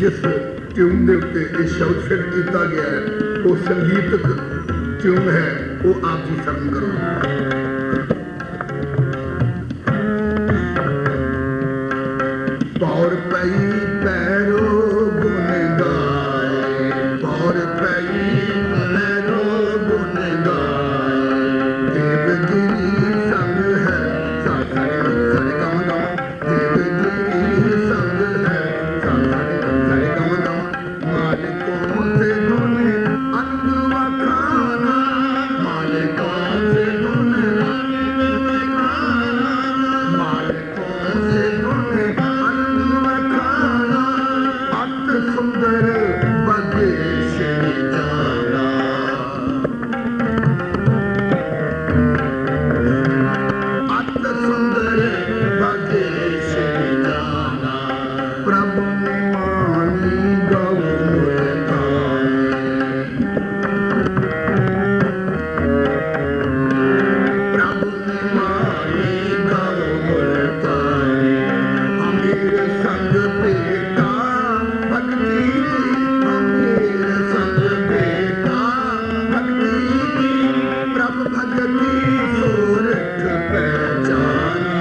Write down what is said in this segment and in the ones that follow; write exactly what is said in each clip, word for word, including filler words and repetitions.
जिस ट्यून के उत्ते ये शब्द फिर किया गया है वो संगीतक ट्यून है, वो आप जी सरन करो। पौर पई पैरो गुन गाए, पौर पई पैरो गुन गाए, देवगिरी संग है सारे सारे गम गम, देवगिरी संग है सारे सारे गम गम, मालिकों से गुन अंग वखाना, मालिकों से गुन अंग वखाना, मालिकों से गुन अंग वखाना, अत सुंदर बदेश जाना, अत सुंदर बदेश जाना, प्रभु ने मानी गौ प्रभु ने मानी गौ मुल्तानी, अमीर संग बेटा भक्ति, अमीर संग बेटा भक्ति, प्रभु भगति सोरठ पहचानी,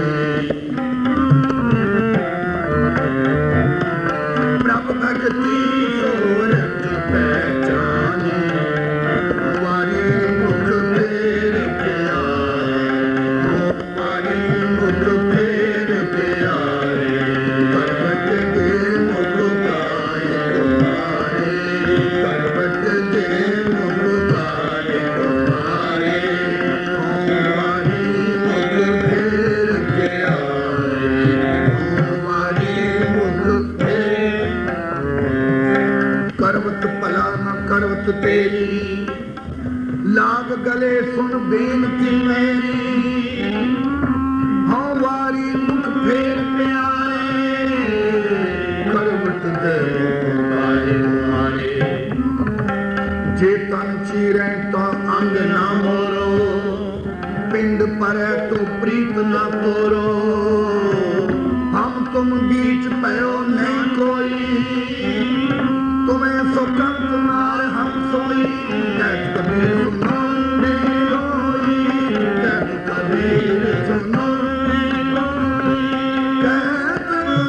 प्रभु भगति सोरठ पहचानी, वारी मुख फेर के आए, वारी मुख फेर के आए, करवट के मुख गाए तुम्हारे, करवट के मुख गाए तुम्हारे, वारी मुख फेर के आए, वारी मुख फेर, करवत भला न करवत तेरी, लाग गले सुन बेनती मेरी, हाँ वारी मुख फेर प्यारे, करवट दे मुख गाए तुम्हारे, जे तन चीरे तो अंग ना मोरो, पिंड परे तो प्रीत ना तोरो, हम तुम बीच पयो नहीं कोई, तुम्हें सुकंत मार हम सोई, कहत कबीर सुनो रे रोई, कहत कबीर सुनो रे रोई, कहत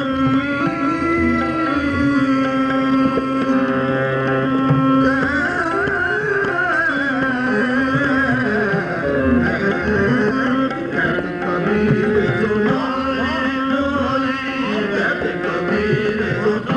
कबीर सुनो रे रोई, कहत कबीर सुनो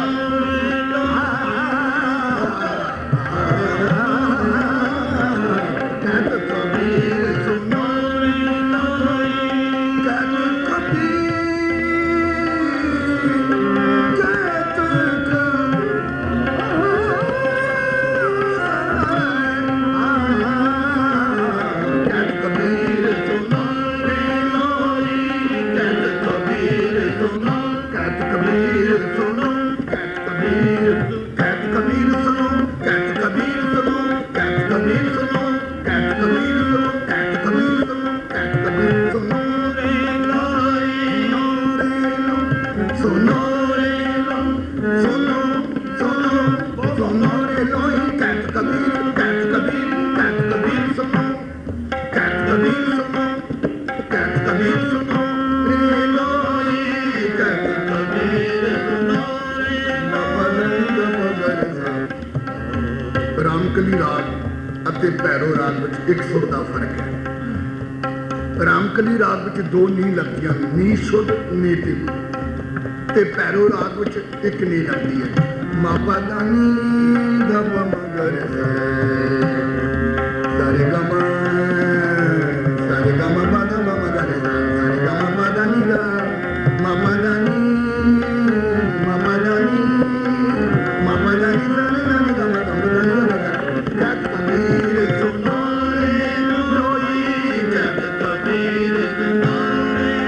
रामकली राग ਅਤੇ ਭੈਰੋ ਰਾਗ ਵਿੱਚ ਇੱਕ ਸੁਰ ਦਾ ਫਰਕ ਹੈ। ਰਾਮਕਲੀ ਰਾਗ ਵਿੱਚ ਦੋ ਨੀ ਲੱਗਦੀਆਂ, ਨੀ ਸ਼ੁੱਧ ਨੀ ਤਿਵ, ਤੇ ਭੈਰੋ ਰਾਗ ਵਿੱਚ ਇੱਕ ਨੀ ਲੱਗਦੀ ਹੈ। ਮਾਪਾ ਦਾ ਨੀ ਗਮ ਮਗਰ ਸਾਰੇ ਗਮ ਸਾਰੇ ਗਮ ਪਦ ਮਗਰ ਸਾਰੇ ਗਮ ਪਦ ਨੀ ਗਾ ਮਾਪਾ ਦਾ ਨੀ ਮਾਪਾ ਦਾ ਨੀ ਮਾਪਾ ਦਾ ਨੀ ਸਾਰੇ ਗਮ ਗਮ ਗਮ ਦਾ ਨੀ ਗਾ कहत कबीर सुनो रे लोई, कहत कबीर सुनो रे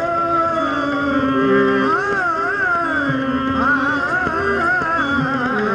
लोई,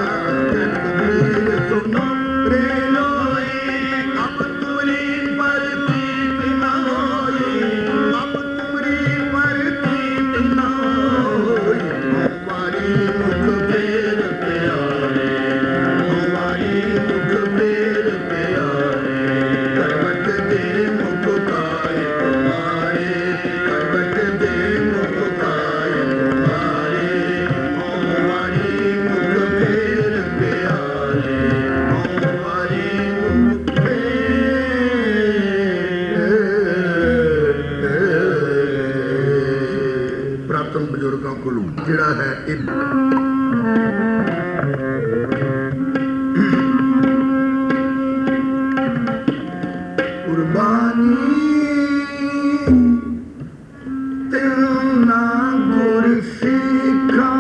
ਕੋਲੋਂ ਜਿਹੜਾ ਹੈ ਇਹ ਕੁਰਬਾਨੀ ਤੇਨਾ ਗੁਰ ਸਿੱਖਾਂ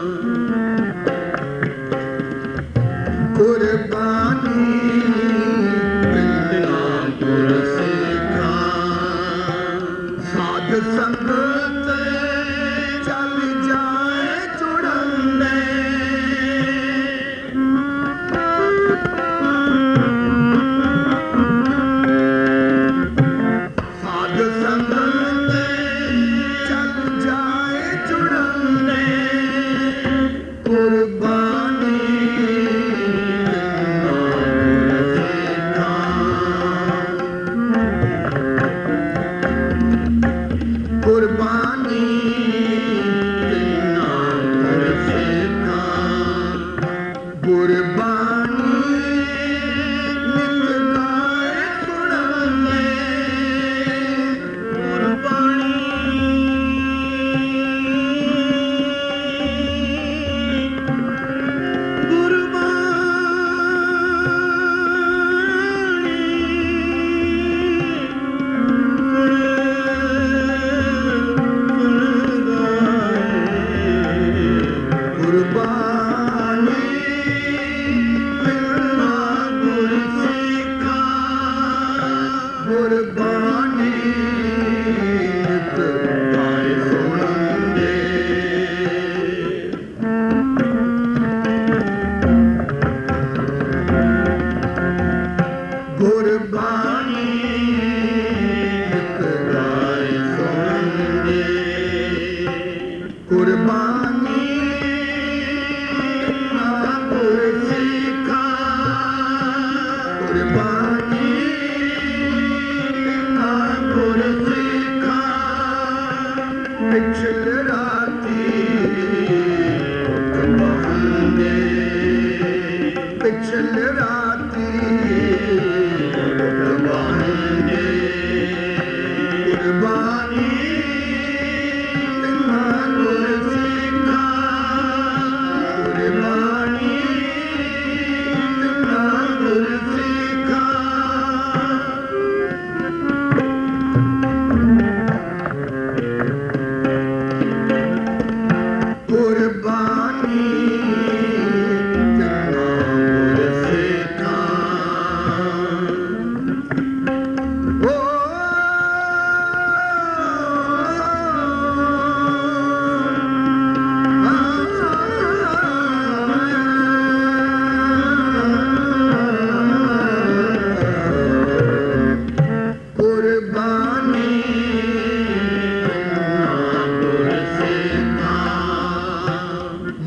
कुर्बानी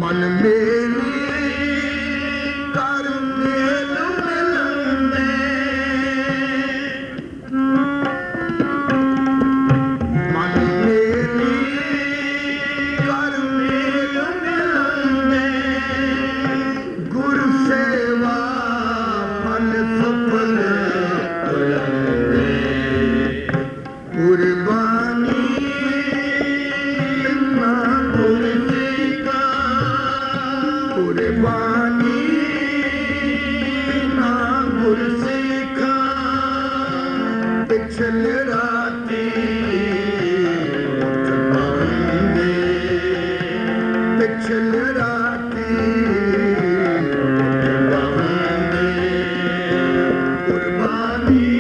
मन मेली कर मेल मिलंदे मन मेली कर मेल मिलंदे गुरु सेवा फल सफल बुलंदे कुर्बानी ना गुरु सिखा कुर्बानी ना गुरु सिखा पिछले राती बंदे पिछले राती बंदे कुर्बानी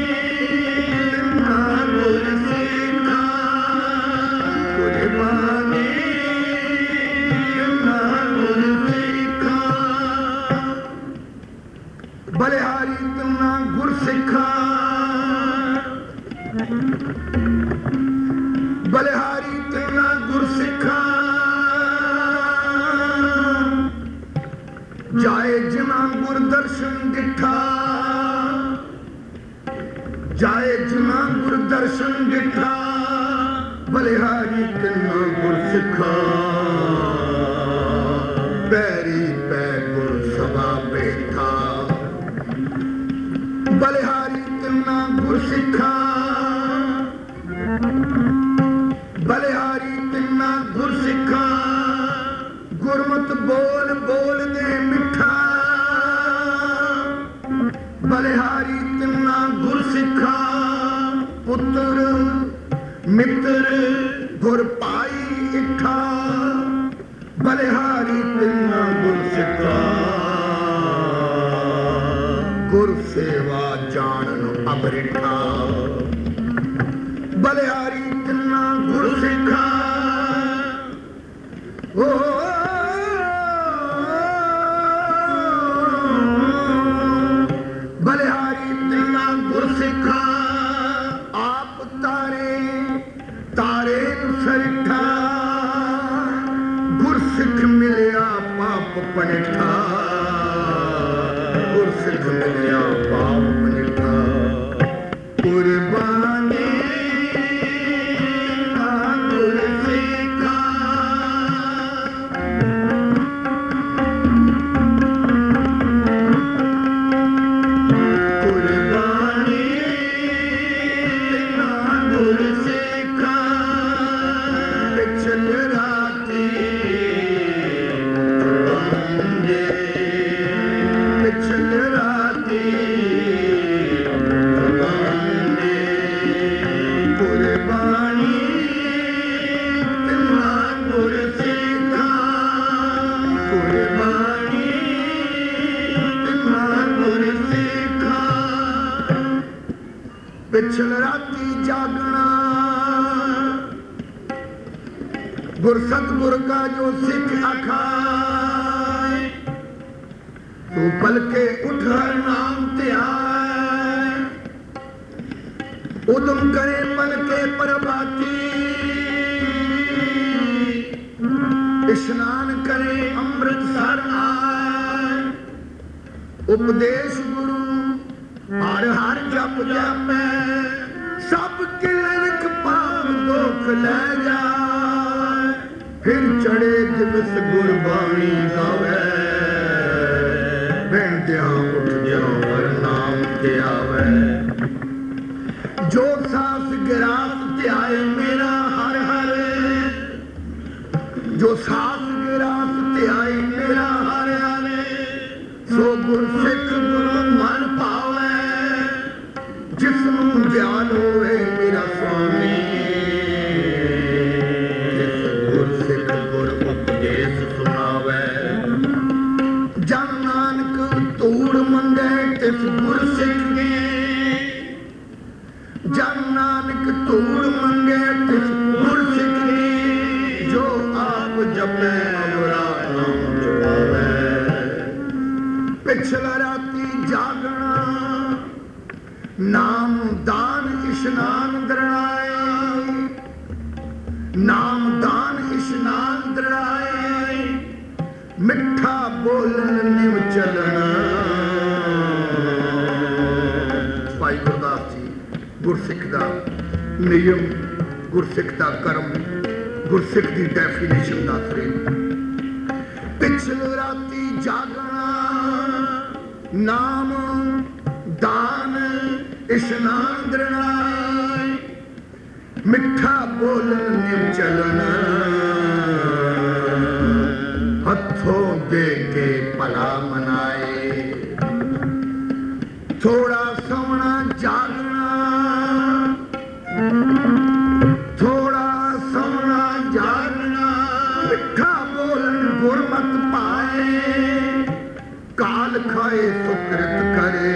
ना गुरु सिखा कुर्बानी ना गुरु सिखा बलिहारी तना गुर सिखा बलिहारी तना गुर सिखा जाए जिना गुर दर्शन दिठा जाए जिना गुर दर्शन दिठा बलिहारी तना गुर सिखा पैरी पै गुर सभा बैठा बलिहारी तना गुर सिखा बलिहारी तना गुर सिखा गुरमत बोल बोल दे मिठा बलिहारी तना गुर सिखा पुत्र मित्र गुर पाई इठा बलिहारी तना गुर सिखा गुर सेवा जानन अबरिठा बलिहारी तना गुर सिखा ओ बलिहारी तना गुर सिखा आप तारे तारे सरिठा गुर सिख मिलिया पाप पनिठा गुर सिख मिलिया पाप पनिठा कुर्बानी ना गुर सिखा कुर्बानी ना गुर सिखा पिछले राती बंदे पिछले राती बंदे कुर्बानी तना गुर सिखा कुर्बानी तना गुर सिखा पिछले राती जागना गुर सतगुर का जो सिख अखाए तू पल के उठ हर नाम ते आए उदम करे पल के प्रभाती स्नान करे अमृत सर आए उपदेश गुरु हर हर जप जापे सब किलक पाप दुख ले जाए फिर चढ़े दिवस गुरबाणी गावे बेंदिया उठ जाओ हर नाम ते आवे जो सास गिरास ते आए मेरा हर हर जो सास गिरास ते आए मेरा हर हर सो गुर सिख गुरु मन पावे जिसनू ज्ञान होवे मेरा स्वामी जिस गुर सिख गुर उपदेश सुनावे जन नानक तूड़ मंगे तिस गुर सिख के जन नानक तूड़ मंगे तिस गुर सिख के जो आप जपे बुरा नाम जपावे पिछला राती जागना नाम दान इशनान दराए नाम दान इशनान दराए मिठा बोलन निव चलना। भाई गुरदास जी गुरसिख दा नियम, गुरसिख दा कर्म, गुरसिख दी डेफिनेशन दस रहे। पिछले राती जागना, नाम दान इशनान दृढ़, मिठा बोलन निव चलना, हथों दे के भला मनाए। थोड़ा सोना जागना, थोड़ा सोना जागना, मिठा बोलन गुरमत पाए। काल खाए सुकृत करे,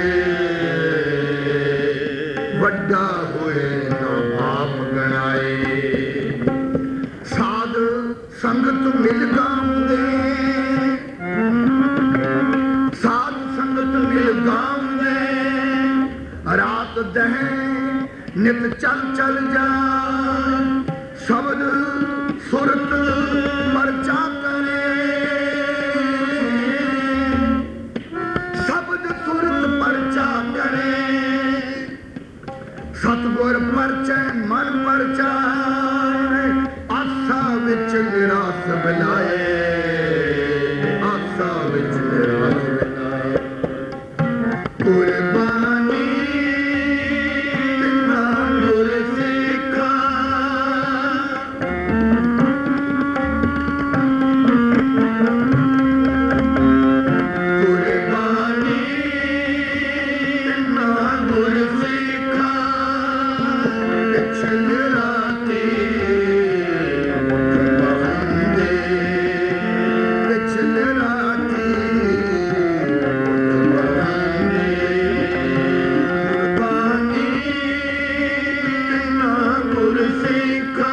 वड्डा होए ना आप गणाए। साध संगत मिल गाऊंदे, साध संगत मिल गाऊंदे, रात दह नित चल चल जा। शब्द सुरत परचा करे, शब्द सुरत परचा करे। सतगुर परचै मन परचा, आसा विच निरास बिलाए, आसा विच निरास बिलाए। कुर्बानी तिन्ना गुरसिखा, कुर्बानी तिन्ना गुरसिखा। पिछले राती बहंदे, पिछले राती बहंदे। कुर्बानी तिन्ना गुरसिखा,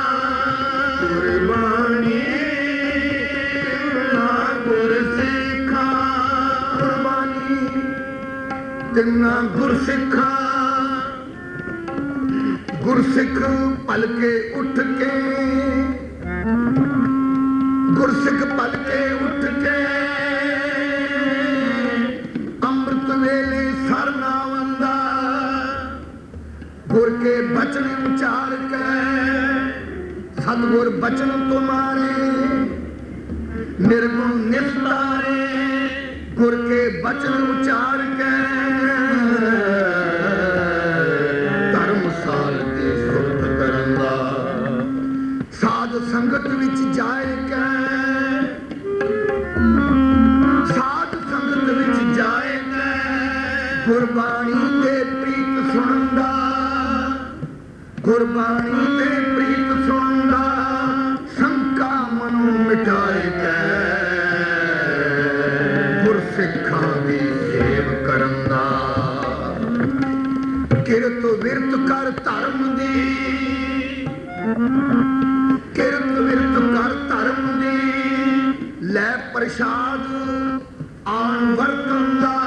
कुर्बानी तिन्ना गुरसिखा, कुर्बानी तिन्ना गुरसिखा। गुरसिख पलके उठ के, गुरसिख पलके उठ के, अमृत वेले सर नावंदा। गुर के बचन उचार के, सतगुर बचन तुम्हारे, निर्गुण निस्तारे। गुर के बचन उचार के, धर्मसाल की सुरत करंदा। साध संगत विच जाए के, साध संगत विच जाए के, गुरबाणी ते प्रीत सुनंदा, गुरबाणी ते प्रीत सुनंदा। शंका मनो मिटाए के, गुरसिखां दी सेव करंदा। किरत विरत कर धर्म दी, किरत विरत कर धर्म दी। लै प्रसाद आन वरतन दा,